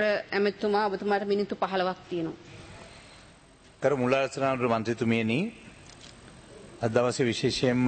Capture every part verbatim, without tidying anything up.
ඇමතුමා ඔබතුමාට මිනිත්තු පහළොවක් තියෙනවා. කර මුල්ලාරචනානුර මන්ත්‍රීතුමියනි, අද දවසේ විශේෂයෙන්ම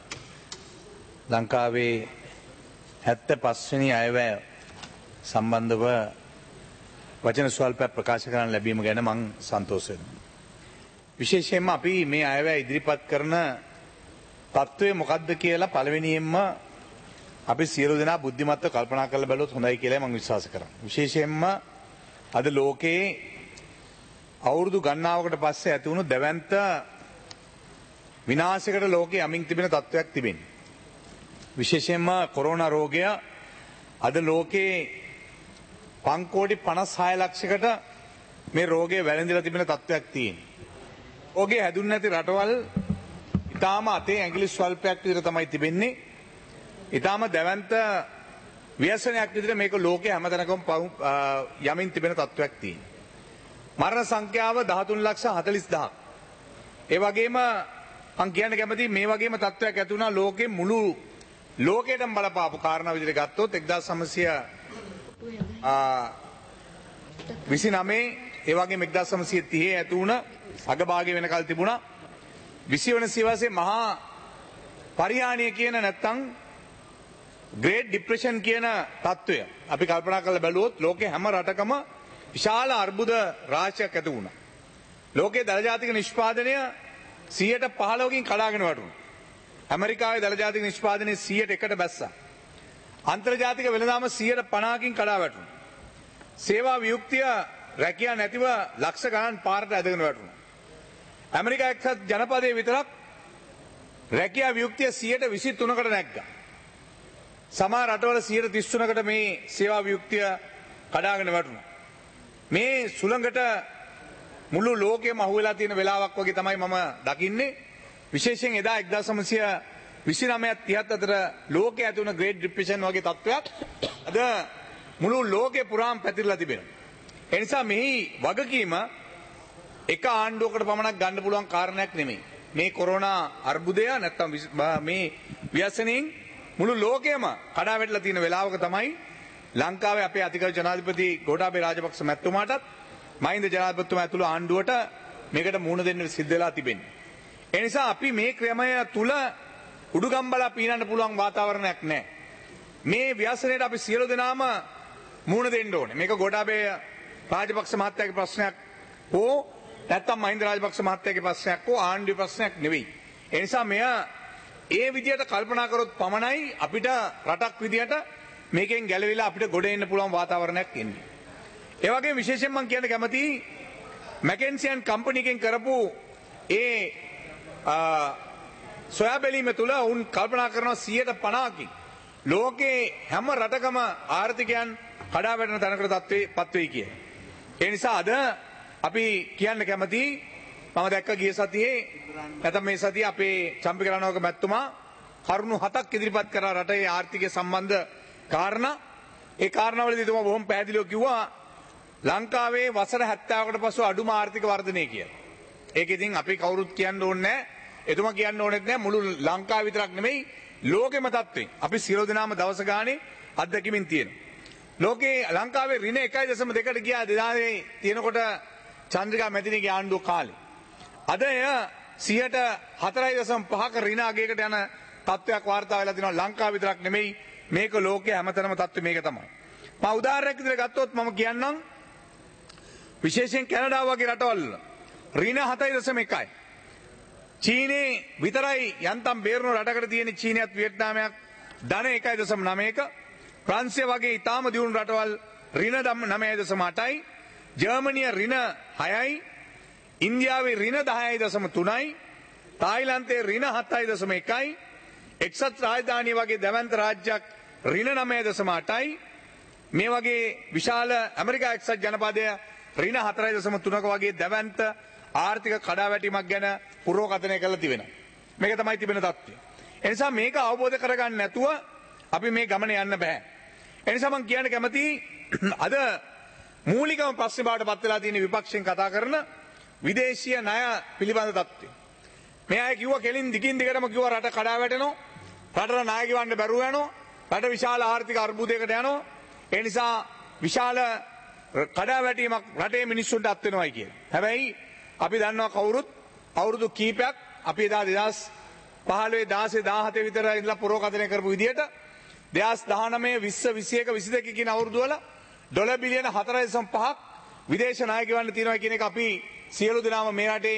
ලංකාවේ හැත්තෑ පහ වෙනි අයවැය සම්බන්ධව වචන ස්වල්පයක් ප්‍රකාශ කරන්න ලැබීම ගැන මං සන්තෝෂ වෙනවා. විශේෂයෙන්ම අපි මේ අයවැය ඉදිරිපත් කරන තත්ත්වය මොකක්ද කියලා පළවෙනියෙන්ම අපි සියලු දෙනා බුද්ධිමත්ව කල්පනා කරලා බැලුවොත් හොඳයි කියලා මම විශ්වාස කරනවා. විශේෂයෙන්ම අද ලෝකයේ අවුරුදු ගණනාවකට පස්සේ ඇති වුණු දැවැන්ත විනාශයකට ලෝකයේ යමින් තිබෙන තත්ත්වයක් තිබෙනවා. විශේෂයෙන්ම කොරෝනා රෝගය අද ලෝකයේ පන්කෝටි පනස් හය ලක්ෂයකට මේ රෝගය වැළඳිලා තිබෙන තත්ත්වයක් තියෙනවා. රෝගය හැදුන්නේ නැති රටවල් ඊටාම අතේ ඇඟිලි ස්වල්පයක් විතර තමයි තිබෙන්නේ. ඊටාම දැවැන්ත ව්‍යසනයක් විදිහට මේක ලෝකයේ හැමතැනකම යමින් තිබෙන තත්ත්වයක් තියෙනවා. මරණ සංඛ්‍යාව දහතුන් ලක්ෂ හතළිස් දහසක්. ඒ වගේම මම කියන්න කැමතියි මේ වගේම තත්ත්වයක් ඇති වුණා ලෝකේ මුළු ලෝකයටම බලපාපු කාරණා විදිහට ගත්තොත් එක්දාස් නවසිය විසිනවය ඒ වගේම එක්දාස් නවසිය තිහේ ඇති වුණ අගභාගයේ වෙනකල් තිබුණා විසි වන සියවසේ මහා පරිහානිය කියන නැත්තම් ග්‍රේට් ડિප්‍රෙෂන් කියන තත්ත්වය අපි කල්පනා කරලා බැලුවොත් ලෝකේ හැම රටකම විශාල අර්බුද රාශියක් ඇති වුණා. ලෝකයේ දළජාතික නිෂ්පාදනය සියයට පහළොවකින් කඩාගෙන වැටුණා. ඇමරිකාවේ දළජාතික නිෂ්පාදනය සියයට එකට බැස්සා. අන්තර්ජාතික වෙළඳාම සියයට පනහකින් කඩා වැටුණා. සේවා වියුක්තිය රැකියා නැතිව ලක්ෂ ගණන් පාරට ඇදගෙන වැටුණා. ඇමරිකා එක්සත් ජනපදයේ විතරක් රැකියා වියුක්තිය සියයට විසි තුනකට නැග්ගා. සමහර රටවල සියයට තිස් තුනකට මේ සේවා වියුක්තිය කඩාගෙන වැටුණා. මේ සුළඟට මුළු ලෝකෙම අහුවෙලා තියෙන වෙලාවක් වගේ තමයි මම දකින්නේ. විශේෂයෙන් එදා එක්දාස් නවසිය විසිනවය තිහත් අතර ලෝකයේ ඇති වුණ ග්‍රේට් ડિප්‍රෙෂන් වගේ තත්ත්වයක් අද මුළු ලෝකේ පුරාම පැතිරලා තිබෙනවා. ඒ නිසා මෙහි වගකීම එක ආණ්ඩුවකට පමණක් ගන්න පුළුවන් කාරණයක් නෙමෙයි. මේ කොරෝනා අර්බුදය නැත්තම් මේ ව්‍යසනයෙන් මුළු ලෝකෙම කඩා වැටලා තියෙන වෙලාවක තමයි ලංකාවේ අපේ අතිගරු ජනාධිපති ගෝඨාභය රාජපක්ෂ මැතිතුමාටත් මහින්ද ජනාධිපතිතුමා ඇතුළු ආණ්ඩුවට මේකට මුහුණ දෙන්න සිද්ධ වෙලා තිබෙන්නේ. ඒ නිසා අපි මේ ක්‍රමය තුල උඩුගම්බලා පීනන්න පුළුවන් වාතාවරණයක් නැහැ. මේ ව්‍යසනයට අපි සියලු දෙනාම මුහුණ දෙන්න ඕනේ. මේක ගෝඨාභය රාජපක්ෂ මහත්තයාගේ ප්‍රශ්නයක් හෝ නැත්තම් මහින්ද රාජපක්ෂ මහත්තයාගේ ප්‍රශ්නයක් හෝ ආණ්ඩුවේ ප්‍රශ්නයක් නෙවෙයි. ඒ නිසා මෙයා ඒ විදිහට කල්පනා කරොත් පමණයි අපිට රටක් විදිහට මේකෙන් ගැලවිලා අපිට ගොඩ එන්න පුළුවන් වාතාවරණයක් එන්නේ. ඒ වගේම විශේෂයෙන් මම කියන්න කැමතියි මැකෙන්සි ඇන්ඩ් කම්පැනි එකෙන් කරපු ඒ සොයා බැලීම තුළ උන් කල්පනා කරනවා සියයට පනහකින් ලෝකේ හැම රටකම ආර්ථිකයන් කඩා වැටෙන තැනකට තත්ත්වේ පත් වෙයි කියලා. ඒ නිසා අද අපි කියන්න කැමතියි මම දැක්ක ගිය සතියේ නැත්නම් මේ සතියේ අපේ චම්පික රණවක මැතිතුමා කරුණු හතක් ඉදිරිපත් කරා රටේ ආර්ථිකය සම්බන්ධ කාරණා. ඒ කාරණාවලදී තුමා බොහොම පැහැදිලිව කිව්වා ලංකාවේ වසර හැත්තෑවකට පසු අඩුම ආර්ථික වර්ධනය කියලා. ඒක ඉතින් අපි කවුරුත් කියන්න ඕනේ නැහැ. එතුමා කියන්න ඕනෙත් නැහැ මුළු ලංකාව විතරක් නෙමෙයි ලෝකෙම තත්ත්වෙන්. අපි සියලු දෙනාම දවස ගානේ අත්දැකීමින් තියෙනවා. ලෝකේ ලංකාවේ ඍණ එකයි දශම දෙකට ගියා දෙදාහේ තියෙනකොට චන්ද්‍රිකා මැතිණියගේ ආණ්ඩුව කාලේ. අද එය සියයට හතරයි දශම පහක ඍණ අගයකට යන තත්ත්වයක් වාර්තා වෙලා තියෙනවා. ලංකාව විතරක් නෙමෙයි මේක ලෝකයේ හැමතැනම තත්ත්වය මේක තමයි. මම උදාහරණයක් විදිහට ගත්තොත් මම කියන්නම් විශේෂයෙන් කැනඩාව වගේ රටවල් ඍණ හතයි දශම එකයි. චීනේ විතරයි යන්තම් බේරුණු රටකට තියෙන චීනයත් වියට්නාමයක් ධන එකයි දශම නවයක. ප්‍රංශය වගේ ඉතාම දියුණු රටවල් ඍණ නවයයි දශම අටයි. ජර්මනිය ඍණ හයයි. ඉන්දියාවේ ඍණ දහයයි දශම තුනයි. තායිලන්තයේ ඍණ හතයි දශම එකයි. එක්සත් රාජධානිය වගේ දැවැන්ත රාජ්‍යයක් ඍණ නවය දශම අටයි. මේ වගේ විශාල ඇමරිකා එක්සත් ජනපදය ඍණ හතරයි දශම තුනක වගේ දැවැන්ත ආර්ථික කඩාවැටීමක් ගැන පුරෝකථනය කරලා තිබෙනවා. මේක තමයි තිබෙන තත්ත්වය. ඒ නිසා මේක අවබෝධ කරගන්න නැතුව අපි මේ ගමන යන්න බෑ. ඒ නිසා මම කියන්න කැමතියි අද මූලිකම ප්‍රශ්නේ බවට පත් වෙලා තියෙන විපක්ෂයෙන් කතා කරන විදේශීය ණය පිළිබඳ තත්ත්වය. මේ අය කිව්වා කෙලින් දිගින් දිගටම කිව්වා රට කඩා වැටෙනවා. රටට ණය ගෙවන්න බැරුව යනවා. රට විශාල ආර්ථික අර්බුදයකට යනවා. ඒ නිසා විශාල කඩාවැටීමක් රටේ මිනිස්සුන්ට අත් වෙනවයි කියලා. හැබැයි අපි දන්නවා කවුරුත් අවුරුදු කීපයක් අපි එදා දෙදහස් පහළොව දාසය දාහතේ විතර ඉඳලා පුරෝකථනය කරපු විදිහට දෙදහස් දහනවය විස්ස විසියක විසිදෙක කියන අවුරුදු වල ඩොලර් බිලියන හතරයි දශම පහක් විදේශ ණය ගෙවන්න තියෙනවා කියන එක අපි සියලු දෙනාම මේ රටේ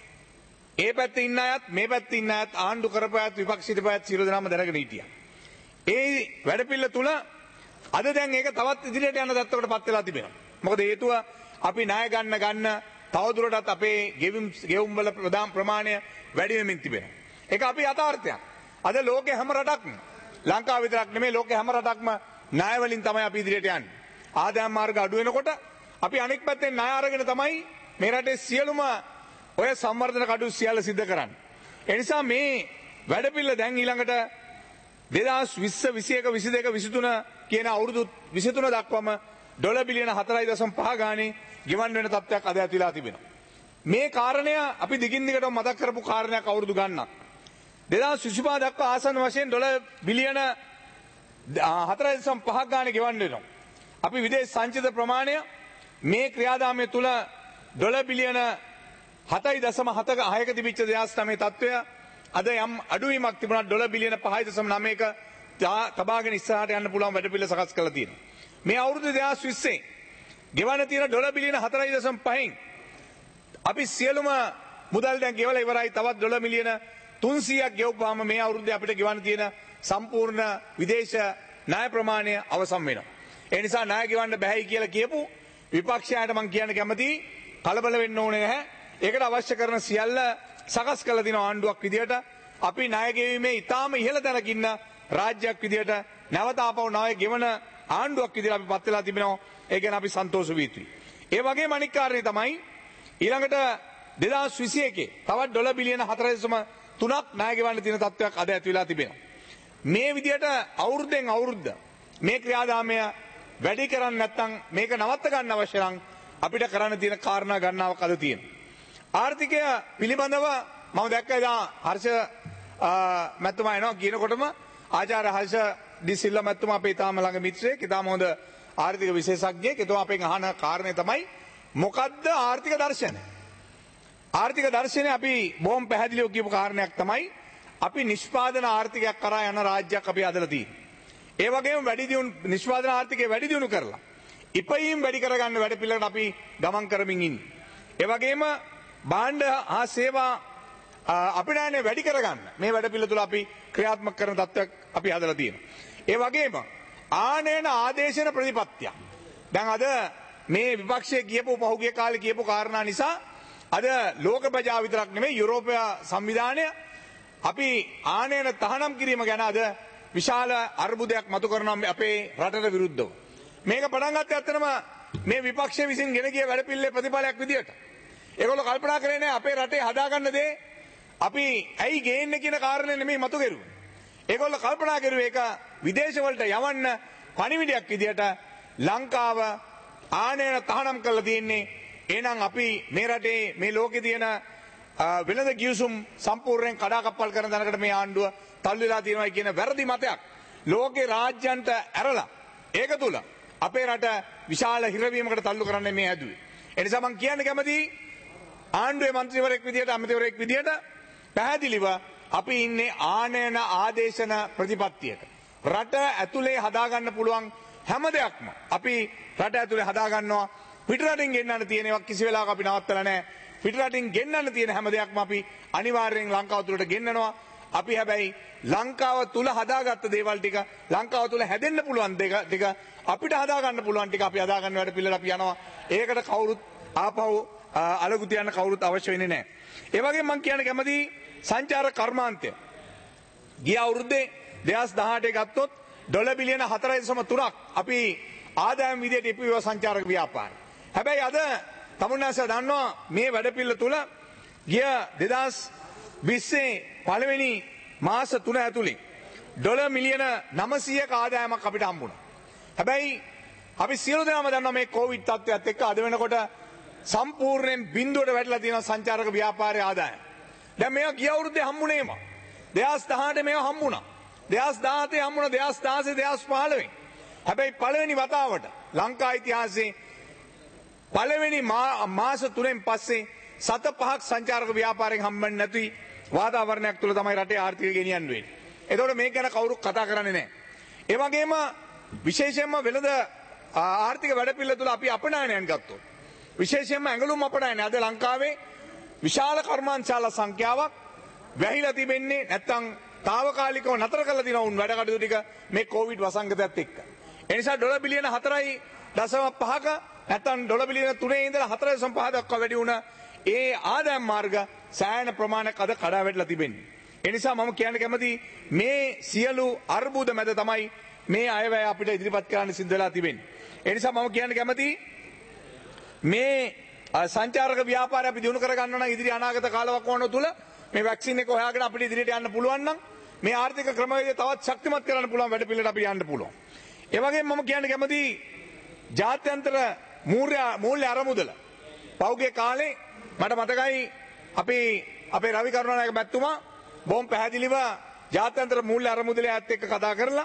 ඒ පැත්තේ ඉන්න අයත් මේ පැත්තේ ඉන්න අයත් ආණ්ඩු කරපෑත් විපක්ෂිත පැත් සියලු දෙනාම දැනගෙන හිටියා. ඒ වැඩපිළිවෙල තුල අද දැන් ඒක තවත් ඉදිරියට යන තත්ත්වයකට පත් වෙලා තිබෙනවා. මොකද හේතුව අපි ණය ගන්න ගන්න තවදුරටත් අපේ ගෙවුම් ගෙවුම් වල ප්‍රධාන ප්‍රමාණය වැඩි වෙමින් තිබෙනවා. ඒක අපි යථාර්ථයක්. අද ලෝකේ හැම රටක්ම ලංකාව විතරක් නෙමෙයි ලෝකේ හැම රටක්ම ණය වලින් තමයි අපි ඉදිරියට යන්නේ. ආදායම් මාර්ග අඩු වෙනකොට අපි අනෙක් පැත්තෙන් ණය අරගෙන තමයි මේ රටේ සියලුම ඔය සංවර්ධන කටයුතු සියල්ල සිද්ධ කරන්නේ. ඒ නිසා මේ වැඩපිළිවෙල දැන් ඊළඟට දෙදහස් විස්ස විසියක විසිදෙක විසිතුන කියන අවුරුදු විසිතුන දක්වාම ඩොලර් බිලියන හතරයි දශම පහ ගානේ ගෙවන් වෙන තත්ත්වයක් අද ඇතිලා තිබෙනවා. මේ කාරණය අපි දිගින් දිගටම මතක් කරපු කාරණයක් අවුරුදු ගන්නක්. දෙදහස් විසිපහ දක්වා ආසන්න වශයෙන් ඩොලර් බිලියන හතරයි දශම පහක් ගානේ ගෙවන් වෙනවා. අපි විදේශ සංචිත ප්‍රමාණය මේ ක්‍රියාදාමය තුල ඩොලර් බිලියන හතයි දශම හයක තිබිච්ච දෙදහස් නවය තත්ත්වය අද යම් අඩුවීමක් තිබුණා ඩොලර් බිලියන පහයි දශම නවයක තබාගෙන ඉස්සරහට යන්න පුළුවන් වැඩපිළිවෙල සකස් කරලා තියෙනවා. මේ අවුරුදු දෙදහස් විස්සේ ගෙවන්න තියෙන ඩොලර් බිලියන හතරයි දශම පහෙන් අපි සියලුම මුදල් දැන් ගෙවලා ඉවරයි. තවත් ඩොලර් මිලියන තුන්සීයක් ගෙවපුවාම මේ අවුරුද්දේ අපිට ගෙවන්න තියෙන සම්පූර්ණ විදේශ ණය ප්‍රමාණය අවසන් වෙනවා. ඒ නිසා ණය ගෙවන්න බෑයි කියලා කියපු විපක්ෂයට මම කියන්න කැමතියි කලබල වෙන්න ඕනේ නැහැ. ඒකට අවශ්‍ය කරන සියල්ල සකස් කරලා දින ආණ්ඩුවක් විදියට අපි ණය ගෙවීමේ ඉතාම ඉහළ තැනක ඉන්න රාජ්‍යයක් විදියට නැවත ආපහු ණය ගෙවන ආණ්ඩුවක් විදියට අපි පත් වෙලා තිබෙනවා. ඒ ගැන අපි සන්තෝෂ විය යුතුයි. ඒ වගේම අනික් කාරණේ තමයි ඊළඟට දෙදහස් විසිඑකේ තවත් ඩොලර් බිලියන හතරයි දශම තුනක් ණය ගෙවන්න තියෙන තත්ත්වයක් අද ඇති වෙලා තිබෙනවා. මේ විදියට අවුරුද්දෙන් අවුරුද්ද මේ ක්‍රියාදාමය වැඩි කරන්නේ නැත්නම් මේක නවත්ත ගන්න අවශ්‍ය නම් අපිට කරන්න තියෙන කාරණා ගණනාවක් අද තියෙනවා. ආර්ථිකය පිළිබඳව මම දැක්ක එදා හර්ෂ මැතිතුමා එනවා කියනකොටම ආචාර්ය හර්ෂ ඩි සිල්වා මැතිතුමා අපේ තාම ළඟ මිත්‍රයෙක් ඉතාම හොඳ ආර්ථික විශේෂඥයෙක්. එතුමා අපෙන් අහන කාරණේ තමයි මොකද්ද ආර්ථික දර්ශනය? ආර්ථික දර්ශනය අපි බොහොම පැහැදිලිව කියපු කාරණයක් තමයි අපි නිෂ්පාදන ආර්ථිකයක් කරා යන රාජ්‍යයක් අපි හදලා තියෙන්නේ. ඒ වගේම වැඩි දියුණු නිෂ්පාදන ආර්ථිකය වැඩි දියුණු කරලා ඉපයීම් වැඩි කරගන්න වැඩ පිළිවෙලකට අපි ගමන් කරමින් ඉන්නේ. ඒ වගේම භාණ්ඩ හා සේවා අපිටානේ වැඩි කරගන්න මේ වැඩ පිළිවෙල තුළ අපි ක්‍රියාත්මක කරන තත්ත්වයක් අපි හදලා තියෙනවා. ඒ වගේම ආනයන ආදේශන ප්‍රතිපත්තිය. දැන් අද මේ විපක්ෂයේ කියපු පහුගිය කාලේ කියපු කාරණා නිසා අද ලෝක ප්‍රජාව විතරක් නෙමෙයි යුරෝපීය සංවිධානය අපි ආනයන තහනම් කිරීම ගැන අද විශාල අර්බුදයක් මතු කරනවා අපේ රටට විරුද්ධව. මේක පටන් ගත්තේ ඇත්තටම මේ විපක්ෂය විසින් ගෙන ගිය වැඩ පිළිවෙලේ ප්‍රතිඵලයක් විදියට. ඒගොල්ලෝ කල්පනා කරේ නෑ අපේ රටේ හදාගන්න දේ අපි ඇයි ගේන්නේ කියන කාරණේ නෙමෙයි මතු කරුවේ. ඒගොල්ලෝ කල්පනා කරුවේ ඒක විදේශ වලට යවන්න පණිවිඩයක් විදියට ලංකාව ආනයන තහනම් කරලා තියෙන්නේ. එහෙනම් අපි මේ රටේ මේ ලෝකේ තියෙන වෙළඳ ගිවිසුම් සම්පූර්ණයෙන් කඩාකප්පල් කරන දණකට මේ ආණ්ඩුව තල්ලු වෙලා තියෙනවා කියන වැරදි මතයක් ලෝකේ රාජ්‍යයන්ට ඇරලා ඒක තුල අපේ රට විශාල හිරවීමකට තල්ලු කරන්න මේ හැදුවේ. ඒ නිසා මම කියන්න කැමතියි ආණ්ඩුවේ මන්ත්‍රීවරයෙක් විදියට අමාත්‍යවරයෙක් විදියට පැහැදිලිව අපි ඉන්නේ ආනයන ආදේශන ප්‍රතිපත්තියක. රට ඇතුලේ හදාගන්න පුළුවන් හැම දෙයක්ම අපි රට ඇතුලේ හදාගන්නවා. පිටරටින් ගෙන්නන්න තියෙන ඒවා කිසි වෙලාවක අපි නවත්තලා නැහැ. පිටරටින් ගෙන්නන්න තියෙන හැම දෙයක්ම අපි අනිවාර්යෙන් ලංකාව තුලට ගෙන්නනවා. අපි හැබැයි ලංකාව තුල හදාගත්ත දේවල් ටික ලංකාව තුල හැදෙන්න පුළුවන් දෙක ටික අපිට හදාගන්න පුළුවන් ටික අපි හදාගන්න වැඩ පිළිවෙල අපි යනවා. ඒකට කවුරුත් ආපහු අලගු තියන්න කවුරුත් අවශ්‍ය වෙන්නේ නැහැ. ඒ වගේම මම කියන්න කැමතියි සංචාරක කර්මාන්තය. ගිය අවුරුද්දේ දෙදහස් දහඅටේ ගත්තොත් ඩොලර් බිලියන හතරයි දශම තුනක් අපි ආදායම් විදියට ඉපුවා සංචාරක ව්‍යාපාරය. හැබැයි අද තමුන්නාස දන්නවා මේ වැඩ පිළිවෙල තුල ගිය දෙදහස් විස්සේ පළවෙනි මාස තුන ඇතුළේ ඩොලර් මිලියන නවසීයක ආදායමක් අපිට හම්බුණා. හැබැයි අපි සියලු දෙනාම දන්නවා මේ කොවිඩ් තත්ත්වයත් එක්ක අද වෙනකොට සම්පූර්ණයෙන් බිඳුවට වැටලා තියෙන සංචාරක ව්‍යාපාරයේ ආදායම. දැන් මේවා ගිය අවුරුද්දේ හම්බුනේම. දෙදහස් දහඅටේ මේවා හම්බුණා. දෙදහස් දහහතේ හම්බුණා දෙදහස් දහසේ දෙදහස් පහළොවේ. හැබැයි පළවෙනි වතාවට ලංකා ඉතිහාසයේ පළවෙනි මාස තුනෙන් පස්සේ සත පහක් සංචාරක ව්‍යාපාරයෙන් හම්බෙන්නේ නැති වාතාවරණයක් තුළ තමයි රටේ ආර්ථිකය ගෙනියන්න වෙන්නේ. එතකොට මේක ගැන කවුරුත් කතා කරන්නේ නැහැ. ඒ වගේම විශේෂයෙන්ම වෙළඳ ආර්ථික වැඩපිළිවෙල තුළ අපි අපනයනයන් ගත්තොත් විශේෂයෙන්ම ඇඟලුම් අපනයන අද ලංකාවේ විශාල කර්මාන්තශාලා සංඛ්‍යාවක් වැහිලා තිබෙන්නේ නැත්නම් తాවකාලිකව නතර කරලා දිනවා උන් වැඩ කටයුතු ටික මේ කොවිඩ් වසංගතයත් එක්ක. ඒ නිසා ඩොලර් බිලියන හතරයි දශම පහක නැත්නම් ඩොලර් බිලියන තුනේ ඉඳලා හතර දශම පහ දක්වා වැඩි වුණ ඒ ආදායම් මාර්ග සෑහෙන ප්‍රමාණයක් අද කඩා වැටලා තිබෙන්නේ. ඒ නිසා මම කියන්න කැමති මේ සියලු අර්බුද මැද තමයි මේ අයවැය අපිට ඉදිරිපත් කරන්න සිද්ධ වෙලා තිබෙන්නේ. ඒ නිසා මම කියන්න කැමති මේ සංචාරක ව්‍යාපාරය අපි දිනු කර ගන්න නම් ඉදිරි අනාගත කාලවකවානුව තුල මේ වැක්සින් එක හොයාගෙන අපිට ඉදිරියට යන්න පුළුවන් නම් මේ ආර්ථික ක්‍රමවේදය තවත් ශක්තිමත් කරන්න පුළුවන් වැඩ පිළිවෙලට අපි යන්න පුළුවන්. ඒ වගේම මම කියන්න කැමති ජාත්‍යන්තර මූල්‍ය මූල්‍ය අරමුදල පෞගේ කාලේ මට මතකයි අපි අපේ රවි කරුණානායක මැතිතුමා බොහොම පැහැදිලිව ජාත්‍යන්තර මූල්‍ය අරමුදලේ ඇත් එක්ක කතා කරලා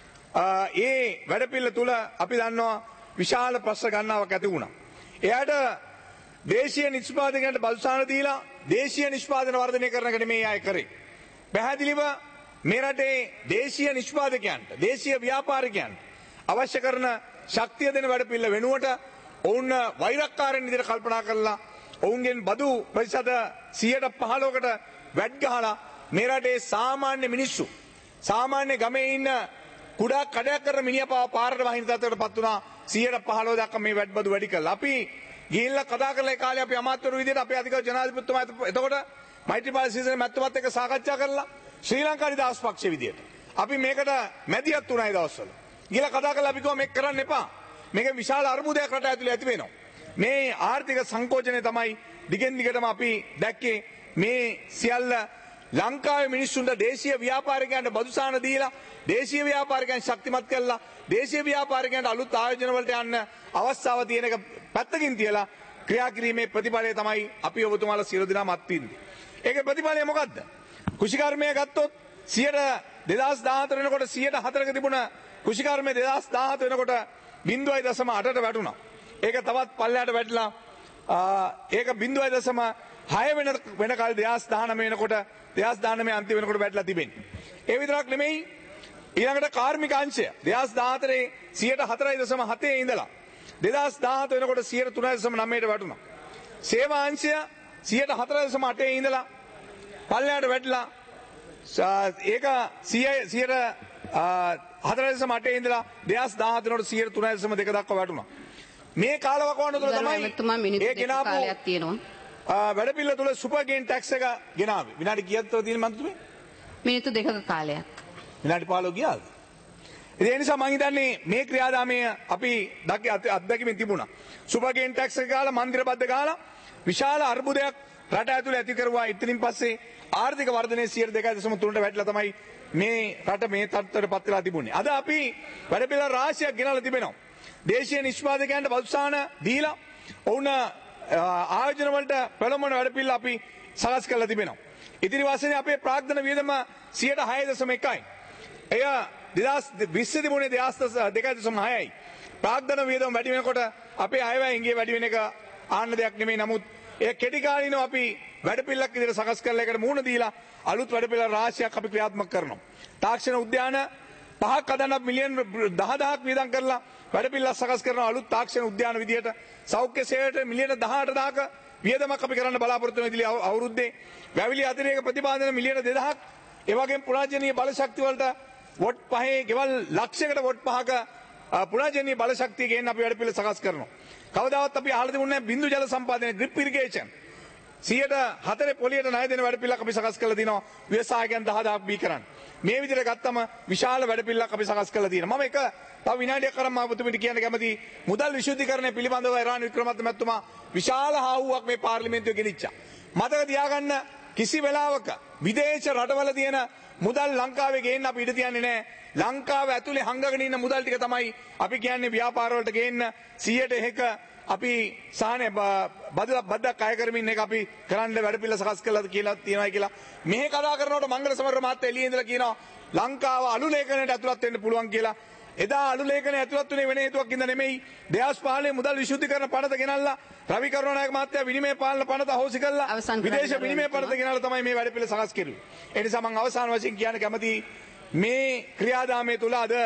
ඒ වැඩ පිළිවෙල තුල අපි දන්නවා විශාල ප්‍රශ්න ගණනාවක් ඇති වුණා. එයාට දේශීය නිෂ්පාදකයන්ට බලසාන දීලා දේශීය නිෂ්පාදන වර්ධනය කරන එකට මේ අය කරේ. පැහැදිලිව මේ රටේ දේශීය නිෂ්පාදකයන්ට දේශීය ව්‍යාපාරිකයන්ට අවශ්‍ය කරන ශක්තිය දෙන වැඩ පිළිවෙල වෙනුවට ඔවුන් වෛරක්කාරයන් විදිහට කල්පනා කරලා ඔවුන්ගෙන් බදු ප්‍රතිශත සියයට පහළොවකට වැඩ ගහලා මේ රටේ සාමාන්‍ය මිනිස්සු සාමාන්‍ය ගමේ ඉන්න කුඩා කඩයක් කරන මිනිහා පාව පාරට වහින තත්ත්වයට පත් වුණා සියයට පහළොව දක්වා මේ වැඩ බදු වැඩි කළා. අපි ගිහිල්ලා කතා කරලා ඒ කාලේ අපි අමාත්‍යවරු විදිහට අපේ අධිකාරී ජනාධිපතිතුමා එතකොට මෛත්‍රීපාල සිරිසේන මැතිතුමත් එක්ක සාකච්ඡා කරලා ශ්‍රී ලංකා නිදහස් පක්ෂ විදිහට අපි මේකට මැදිහත් වුණා ඒ දවස්වල. ගිහිල්ලා කතා කරලා අපි කිව්වා මේක කරන්න එපා. මේක විශාල අර්බුදයක් රට ඇතුලේ ඇති වෙනවා. මේ ආර්ථික සංකෝචනය තමයි දිගින් දිගටම අපි දැක්කේ. මේ සියල්ල ලංකාවේ මිනිස්සුන්ට දේශීය ව්‍යාපාරිකයන්ට බදුසාන දීලා දේශීය ව්‍යාපාරිකයන් ශක්තිමත් කරලා දේශීය ව්‍යාපාරිකයන්ට අලුත් ආයෝජන වලට යන්න අවස්ථාව තියෙන එක පැත්තකින් තියලා ක්‍රියා කිරීමේ ප්‍රතිඵලය තමයි අපි ඔබතුමාලා සියලු දෙනාම අත්විඳින්නේ. ඒකේ ප්‍රතිඵලය මොකද්ද? කුෂිකර්මය ගත්තොත් දෙදහස් දාහතර වෙනකොට සියයට හතරක තිබුණ කුෂිකර්මය දෙදහස් දාහත වෙනකොට බිංදුවයි දශම අටට වැටුණා. ඒක තවත් පල්ලයට වැටිලා ඒක බිංදුවයි දශම හය වෙන වෙනකල් දෙදහස් දහනවය වෙනකොට දෙදහස් දහනවය අන්තිම වෙනකොට වැටලා තිබෙන්නේ. ඒ විතරක් නෙමෙයි ඊළඟට කාර්මික අංශය දෙදහස් දාහතරේ සියයට හතරයි දශම හතේ ඉඳලා දෙදහස් දාහත වෙනකොට සියයට තුනයි දශම නවයට වැටුණා. සේවා අංශය සියයට හතරයි දශම අටේ ඉඳලා පල්ලයට වැටිලා ඒක සියයට හතරයි දශම අටේ ඉඳලා දෙදහස් දාහත වෙනකොට සියයට තුනයි දශම දෙක දක්වා වැටුණා. මේ කාලවකවානුව තුළ තමයි ඒ ගෙනාපු වැඩ පිළිවෙල තුළ සුපර් ගේන් ටැක්ස් එක ගෙනාවේ. විනාඩි කීයක්ද තියෙන්නේ මන්තුමේ? මිනිත්තු දෙකක කාලයක්. විනාඩි පහළොව ගියාද? ඒ නිසා මම හිතන්නේ මේ ක්‍රියාදාමය අපි අත්දැකීමෙන් තිබුණා. සුපර් ගේන් ටැක්ස් එක ගාලා මන්දිර බද්ද ගාලා විශාල අර්බුදයක් රට ඇතුළේ ඇති කරුවා. ඉතින් පස්සේ ආර්ථික වර්ධනයේ සියයට දෙකයි දශම තුනට වැටිලා තමයි මේ රට මේ තත්ත්වයට පත් වෙලා තිබුණේ. අද අපි වැඩ පිළිවෙල රාශියක් ගෙනල්ලා තිබෙනවා. දේශීය නිෂ්පාදකයන්ට බලසාන දීලා ඔවුන් ආයෝජන වලට පෙළඹවන වැඩ පිළිවෙල අපි සකස් කරලා තිබෙනවා. ඉදිරි වසරේ අපේ ප්‍රාග්ධන වියදම සියයට හය දශම එකයි. එය දෙදහස් විස්ස තිබුණේ දෙදහස් දෙකයි දශම හයයි. ප්‍රාග්ධන වියදම වැඩි වෙනකොට අපේ අයවැය ඉංගියේ වැඩි වෙන එක ආන්න දෙයක් නෙමෙයි. නමුත් ඒ කෙටි කාලිනව අපි වැඩ පිළිවෙලක් විදිහට සකස් කරලා ඒකට මුහුණ දීලා අලුත් වැඩ පිළිවෙල රාශියක් අපි ක්‍රියාත්මක කරනවා. තාක්ෂණ උද්‍යාන පහක් හදන්න මිලියන් දහ දහක් වියදම් කරලා වැඩ පිළිවෙල සකස් කරන අලුත් තාක්ෂණ උද්‍යාන විදිහට සෞඛ්‍ය සේවයට මිලියන දහඅට දහක වියදමක් අපි කරන්න බලාපොරොත්තු වෙන ඉදිරි අවුරුද්දේ වැවිලි අතිරේක ප්‍රතිපාදන මිලියන දෙදහක් ඒ වගේම පුරාජනීය බලශක්ති වලට වොට් පහේ ගෙවල් ලක්ෂයකට වොට් පහක පුරාජනීය බලශක්තිය ගේන්න අපි වැඩ පිළිවෙල සකස් කරනවා. කවදාවත් අපි අහලා තිබුණේ නැහැ බින්දු ජල සම්පාදනය ඩ්‍රිප් ඉරිගේෂන් සියයට හතරේ පොලියට ණය දෙන වැඩ පිළිවෙලක් අපි සකස් කරලා දිනවා ව්‍යවසායකයන් දහ දහක් බී කරන්න. මේ විදිහට ගත්තම විශාල වැඩ පිළිවෙලක් අපි සකස් කරලා තියෙනවා. මම එක තව විනාඩියක් කරන් මම ඔබතුමීට කියන්න කැමතියි මුදල් විශුද්ධීකරණය පිළිබඳව ඉරාන වික්‍රමරත්න මැතිතුමා විශාල හාවුවක් මේ පාර්ලිමේන්තුවේ ගෙනිච්චා. මතක තියාගන්න කිසි වෙලාවක විදේශ රටවල තියෙන මුදල් ලංකාවේ ගේන්න අපි ඉඩ තියන්නේ නැහැ. ලංකාව ඇතුලේ හංගගෙන ඉන්න මුදල් ටික තමයි අපි කියන්නේ ව්‍යාපාර වලට ගේන්න සියයට එක අපි සාහනේ බදලා බද්දක් අය කරමින් එක අපි කරන්න වැඩ පිළිවෙල සකස් කරලා කියලා තියෙනවා කියලා මෙහෙ කතා කරනකොට මංගල සමර මහත්තයා එළියේ ඉඳලා කියනවා ලංකාව අලු ලේඛනයට ඇතුළත් වෙන්න පුළුවන් කියලා. එදා අලුලේඛන ඇතුළත් වුණේ වෙන හේතුවක් ඉඳ නෙමෙයි. දෙහස් පහළොව මුදල් විශුද්ධීකරණ පනත ගෙනල්ලා රවි කරුණානායක මහත්තයා විනිමය පාලන පනත අහෝසි කළා. විදේශ විනිමය පනත ගෙනල්ලා තමයි මේ වැඩ පිළිවෙල සකස් කෙරුවේ. ඒ නිසා මම අවසාන වශයෙන් කියන්න කැමතියි මේ ක්‍රියාදාමයේ තුල අද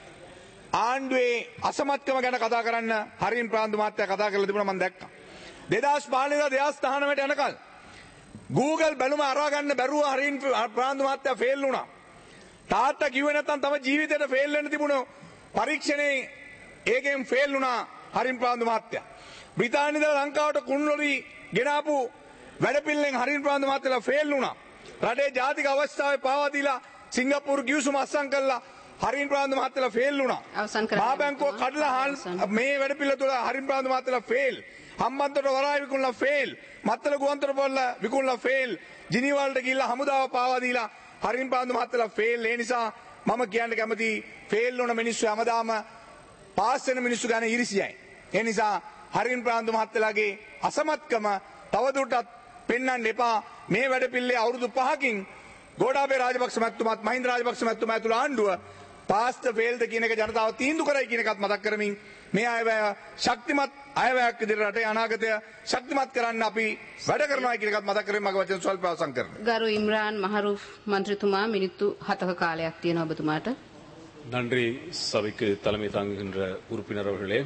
ආණ්ඩුවේ අසමත්කම ගැන කතා කරන්න හරින් ප්‍රාන්දු මහත්තයා කතා කරලා තිබුණා මම දැක්කා. දෙදහස් පහළොව ඉඳලා දෙදහස් දහනවයට යනකල් Google බැලුම අරවා ගන්න බැරුව හරින් ප්‍රාන්දු මහත්තයා ෆේල් වුණා. තාත්තා කිව්වේ නැත්නම් තම ජීවිතේට ෆේල් වෙන්න තිබුණු පරීක්ෂණේ ඒකෙන් ෆේල් වුණා හරින් ප්‍රාන්දු මහත්තයා. බ්‍රිතාන්‍යයේ ඉඳලා ලංකාවට කුණුලොරි ගෙනාපු වැඩපිළිවෙලෙන් හරින් ප්‍රාන්දු මහත්තයලා ෆේල් වුණා. රටේ ජාතික අවස්ථාවේ පාවා දීලා සිංගප්පූරු ගිවිසුම අත්සන් කළා හරින් ප්‍රාන්දු මහත්තයලා ෆේල් වුණා. මහා බැංකුව කඩලා මේ වැඩපිළිවෙල තුළ හරින් ප්‍රාන්දු මහත්තයලා ෆේල්. හම්බන්තොට වරාය විකුණලා ෆේල්. මත්තල ගුවන්තොට පොල්ල විකුණලා ෆේල්. ජිනීවා වලට ගිහිල්ලා හමුදාව පාවා දීලා හරින් ප්‍රාන්දු මහත්තයලා ෆේල්. ඒ නිසා මම කියන්න කැමති ෆේල් වුණ මිනිස්සු හැමදාම පාස් වෙන මිනිස්සු ගැන ඊර්ෂ්‍යයි. ඒ නිසා හරින් ප්‍රාන්දු මහත්තයලාගේ අසමත්කම තවදුරටත් පෙන්වන්න එපා. මේ වැඩපිළිවෙලේ අවුරුදු පහකින් ගෝඨාභය රාජපක්ෂ මැතිතුමාත් මහින්ද රාජපක්ෂ මැතිතුමා ඇතුළු ආණ්ඩුව පාස්ද ෆේල්ද කියන එක ජනතාව තීන්දුව කරයි කියන එකත් මතක් කරමින් මේ අයවැය ශක්තිමත් අයවැයක් විදිහට රටේ අනාගතය ශක්තිමත් කරන්න අපි වැඩ කරනවා කියන එකත් මතක් කරමින් මගේ වචන ස්වල්ප අවසන් කරනවා. ගරු ඉම්රාන් මහරූෆ් මන්ත්‍රීතුමා මිනිත්තු හතක කාලයක් තියෙනවා ඔබතුමාට. நன்றி சபைக்கு தலைமை தாங்குகின்ற உறுப்பினர் அவர்களே.